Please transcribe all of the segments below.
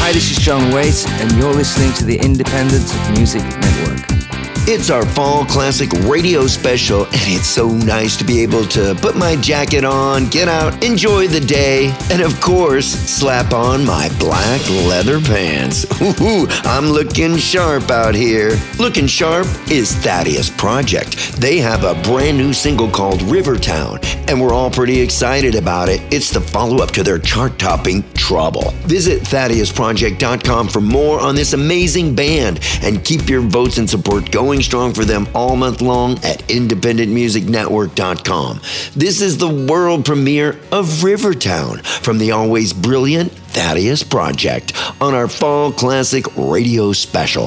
Hi, this is John Waite, and you're listening to the Independent Music Network. It's our Fall Classic radio special, and it's so nice to be able to put my jacket on, get out, enjoy the day, and of course, slap on my black leather pants. Ooh, I'm looking sharp out here. Looking Sharp is Thaddeus Project. They have a brand new single called Rivertown, and we're all pretty excited about it. It's the follow-up to their chart-topping Trouble. Visit ThaddeusProject.com for more on this amazing band, and keep your votes and support going strong for them all month long at IndependentMusicNetwork.com. This is the world premiere of Rivertown from the always brilliant Thaddeus Project on our Fall Classic radio special.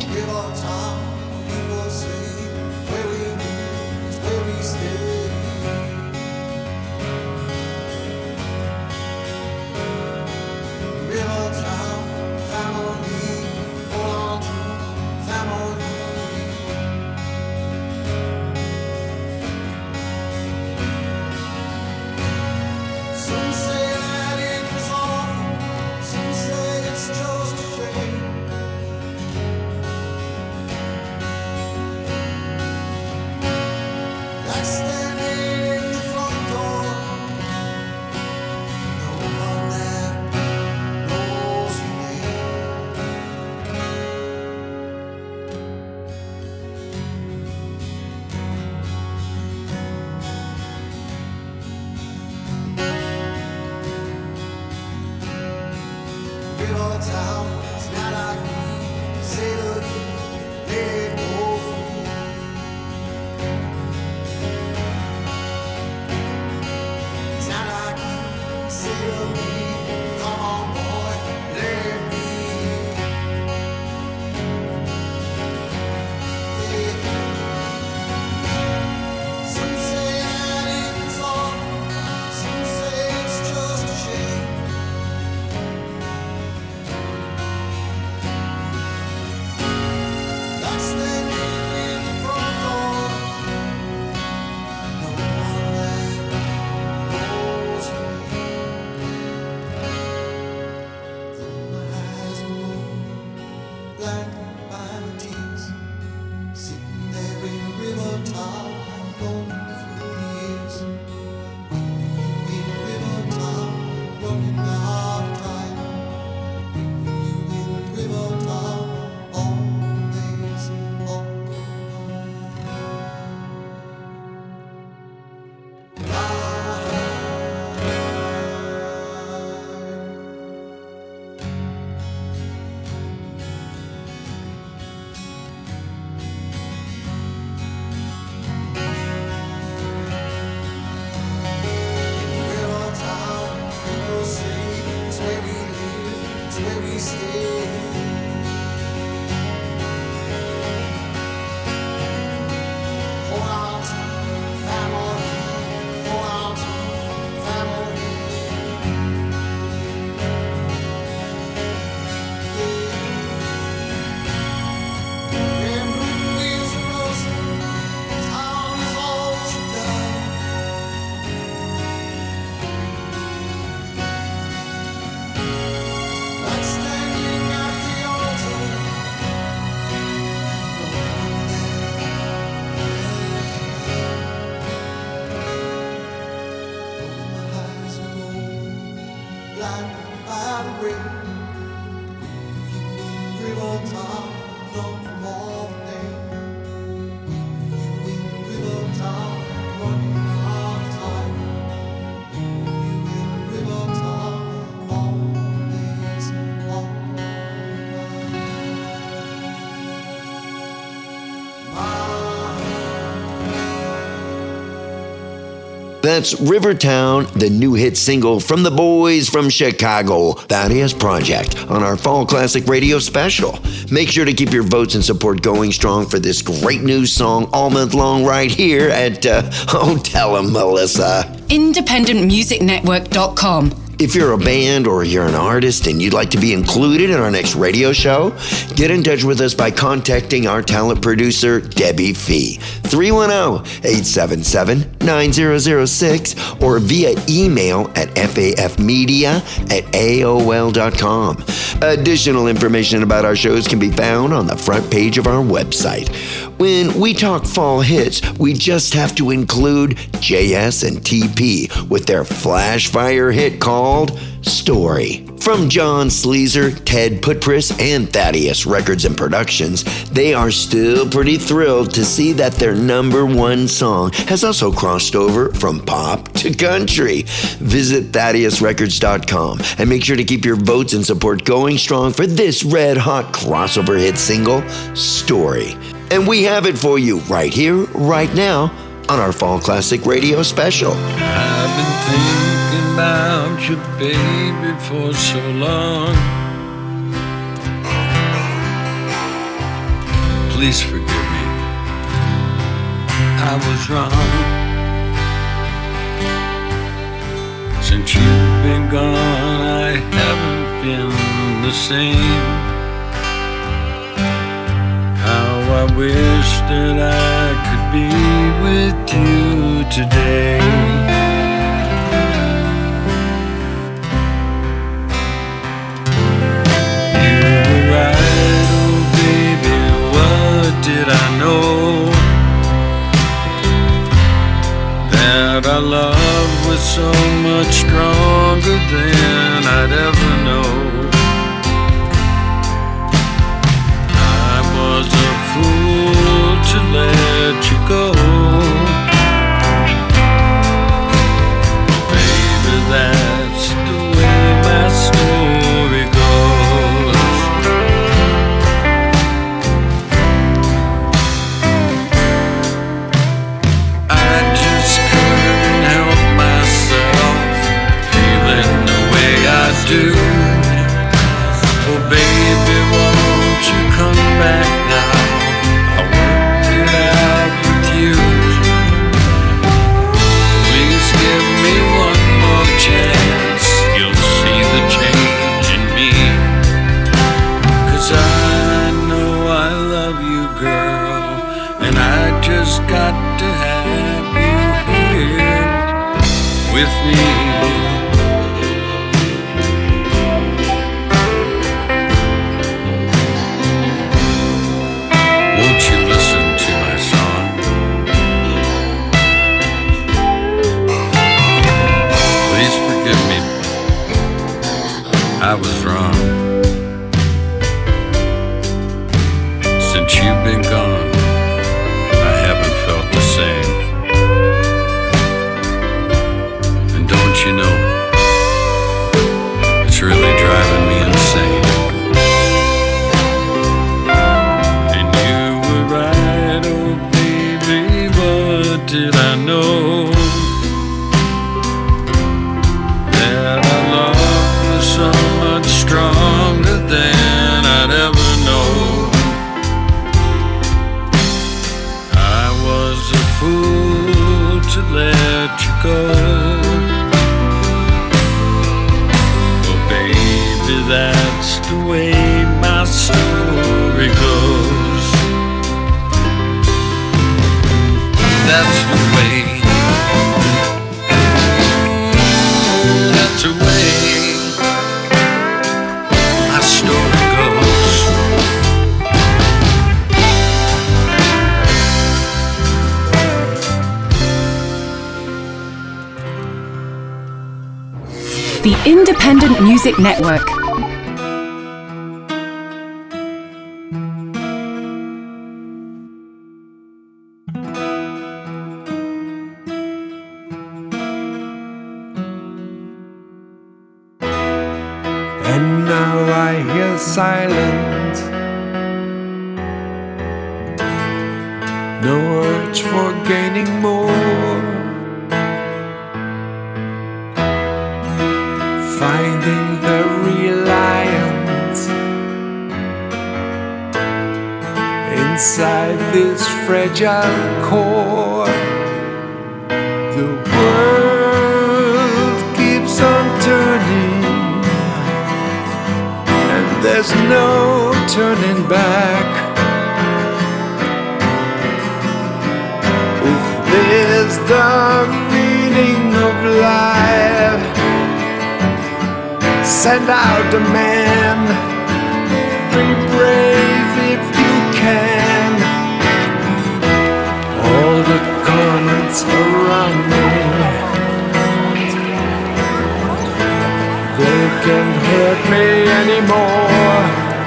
That's Rivertown, the new hit single from the boys from Chicago, Thaddeus Project, on our Fall Classic Radio special. Make sure to keep your votes and support going strong for this great new song all month long right here at, tell 'em, Melissa. IndependentMusicNetwork.com. If you're a band or you're an artist and you'd like to be included in our next radio show, get in touch with us by contacting our talent producer, Debbie Fee, 310-877-9006, or via email at fafmedia@aol.com. Additional information about our shows can be found on the front page of our website. When we talk fall hits, we just have to include JS and TP with their flash fire hit called Story. From John Sleazer, Ted Putpriss, and Thaddeus Records and Productions, they are still pretty thrilled to see that their #1 song has also crossed over from pop to country. Visit ThaddeusRecords.com and make sure to keep your votes and support going strong for this red-hot crossover hit single, Story. And we have it for you right here, right now, on our Fall Classic Radio special. I've been thinking about you, baby, for so long. Please forgive me, I was wrong. Since you've been gone, I haven't been the same. How I wish that I could be with you today. You were right, oh baby, what did I know? That our love was so much stronger than I'd ever know. Was a fool to let you go. Baby, that's the way my story goes. I just couldn't help myself feeling the way I do. Oh baby, won't you come back now? I worked it out with you. Please give me one more chance. You'll see the change in me. 'Cause I know I love you, girl, and I just got to have you here with me. Won't you listen to my song? Please forgive me, I was wrong. Since you've been gone, I haven't felt the same. And don't you know, it's really driving me insane. Did I know that our love was so much stronger than I'd ever know? I was a fool to let you go. Oh baby, that's the way my story goes. That's the way. That's the way my story goes. The Independent Music Network. And now I hear silence, no urge for gaining more, finding the reliance inside this fragile core. The world keeps on turning, there's no turning back. If there's the meaning of life, send out a man be brave if you can. All the currents around me, they can't hurt me anymore.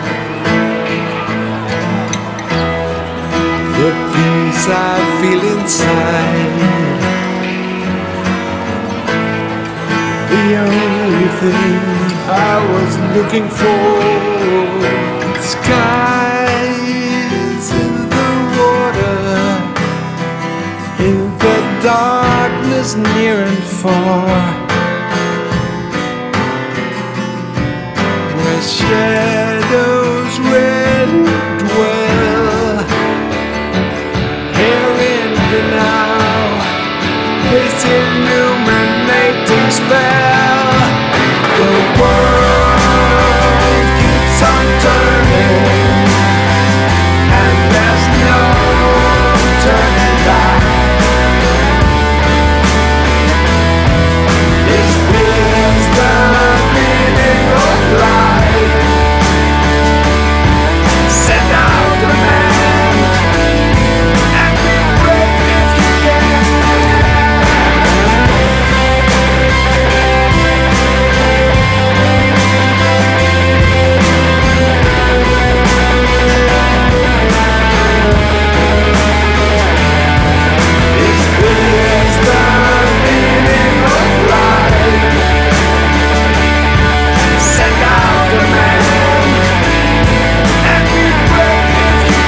The peace I feel inside, the only thing I was looking for. Skies in the water, in the darkness near and far, where shadows will dwell. Here in the now, this illuminating spell. The world keeps on turning, and there's no turning back. This is the meaning of life. Send out the man and be brave if you can. This is the meaning of life. Send out the man and be brave if you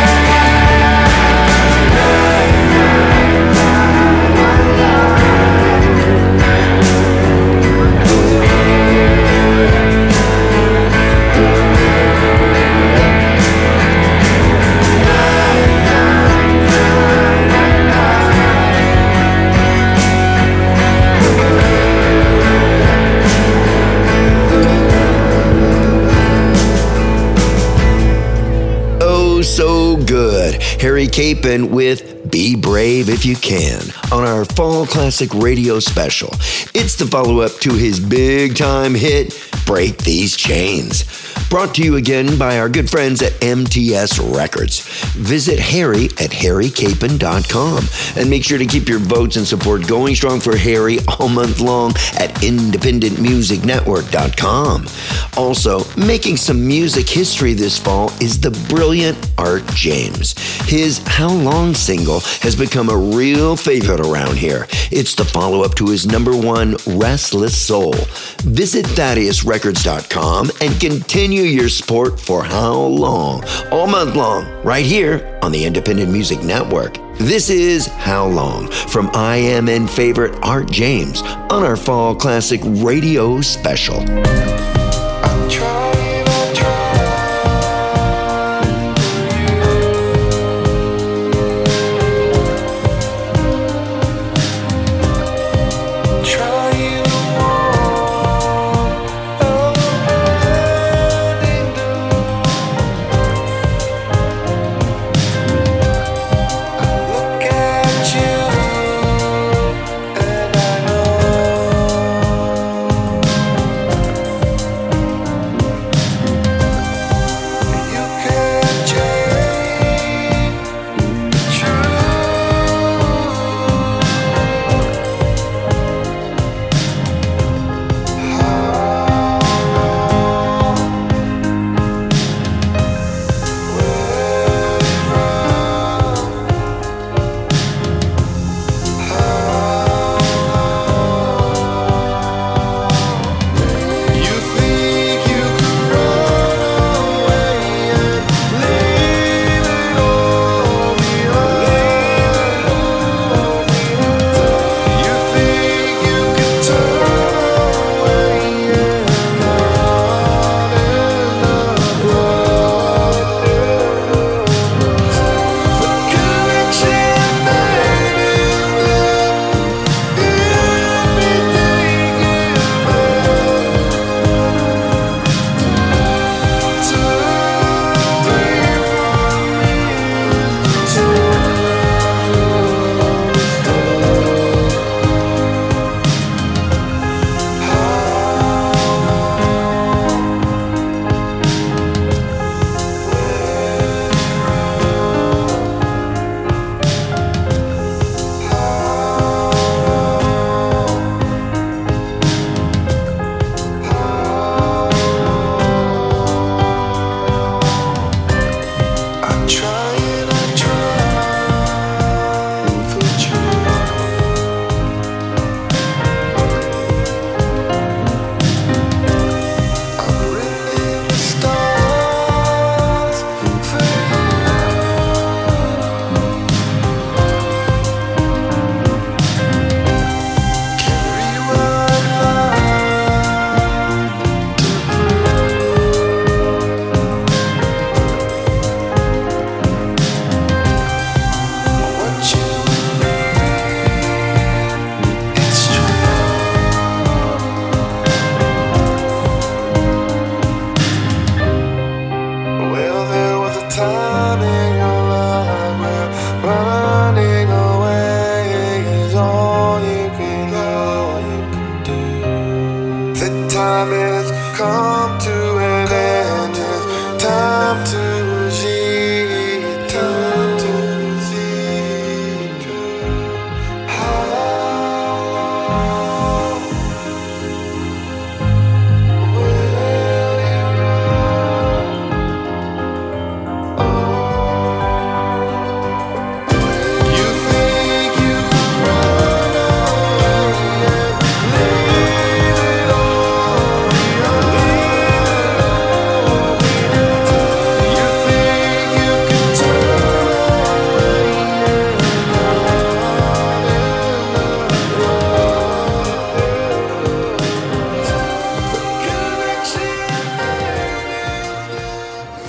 Oh, so good. Harry Capon with Be Brave If You Can on our Fall Classic Radio special. It's the follow-up to his big-time hit, Break These Chains. Brought to you again by our good friends at MTS Records. Visit Harry at harrycapon.com and make sure to keep your votes and support going strong for Harry all month long at independentmusicnetwork.com. Also, making some music history this fall is the brilliant Art James. His How Long single has become a real favorite around here. It's the follow-up to his #1 Restless Soul. Visit ThaddeusRecords.com and continue your support for How Long all month long right here on the Independent Music Network. This is How Long from IMN favorite Art James on our Fall Classic Radio special.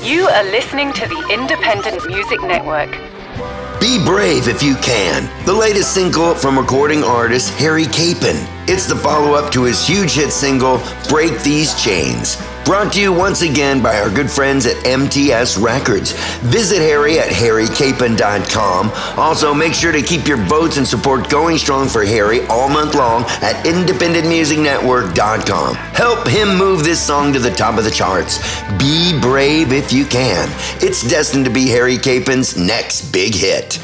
You are listening to the Independent Music Network. Be Brave If You Can, the latest single from recording artist Harry Capon. It's the follow-up to his huge hit single, Break These Chains. Brought to you once again by our good friends at MTS Records. Visit Harry at harrycapon.com. Also, make sure to keep your votes and support going strong for Harry all month long at independentmusicnetwork.com. Help him move this song to the top of the charts. Be Brave If You Can. It's destined to be Harry Capon's next big hit.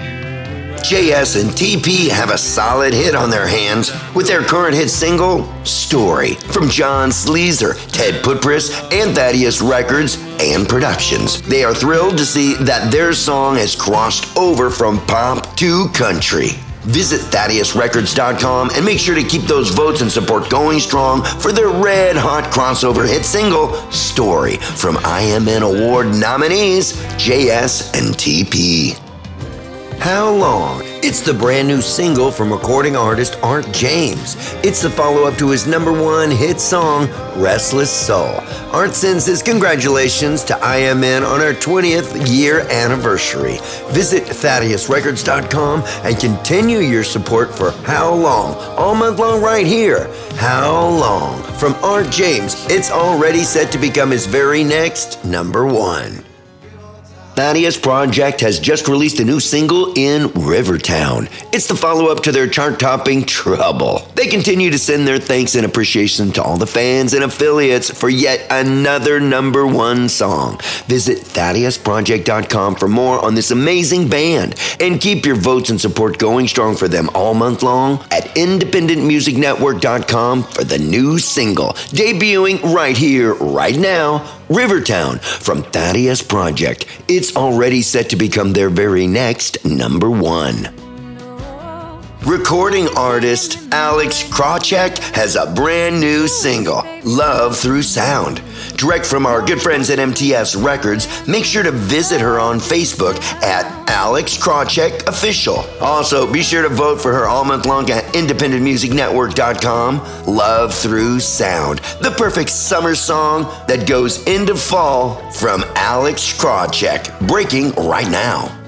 JS and TP have a solid hit on their hands with their current hit single, Story, from John Sleazer, Ted Putpris, and Thaddeus Records and Productions. They are thrilled to see that their song has crossed over from pop to country. Visit ThaddeusRecords.com and make sure to keep those votes and support going strong for their red-hot crossover hit single, Story, from IMN Award nominees, JS and TP. How Long? It's the brand new single from recording artist Art James. It's the follow-up to his #1 hit song, Restless Soul. Art sends his congratulations to IMN on our 20th year anniversary. Visit ThaddeusRecords.com and continue your support for How Long, all month long right here. How Long? From Art James, it's already set to become his very next #1. Thaddeus Project has just released a new single in Rivertown. It's the follow-up to their chart-topping Trouble. They continue to send their thanks and appreciation to all the fans and affiliates for yet another #1 song. Visit ThaddeusProject.com for more on this amazing band and keep your votes and support going strong for them all month long at IndependentMusicNetwork.com for the new single, debuting right here, right now, Rivertown from Thaddeus Project. It's already set to become their very next #1. Recording artist Alex Krawcheck has a brand new single, Love Through Sound. Direct from our good friends at MTS Records, make sure to visit her on Facebook at Alex Krawcheck Official. Also, be sure to vote for her all month long at IndependentMusicNetwork.com. Love Through Sound, the perfect summer song that goes into fall from Alex Krawcheck, breaking right now.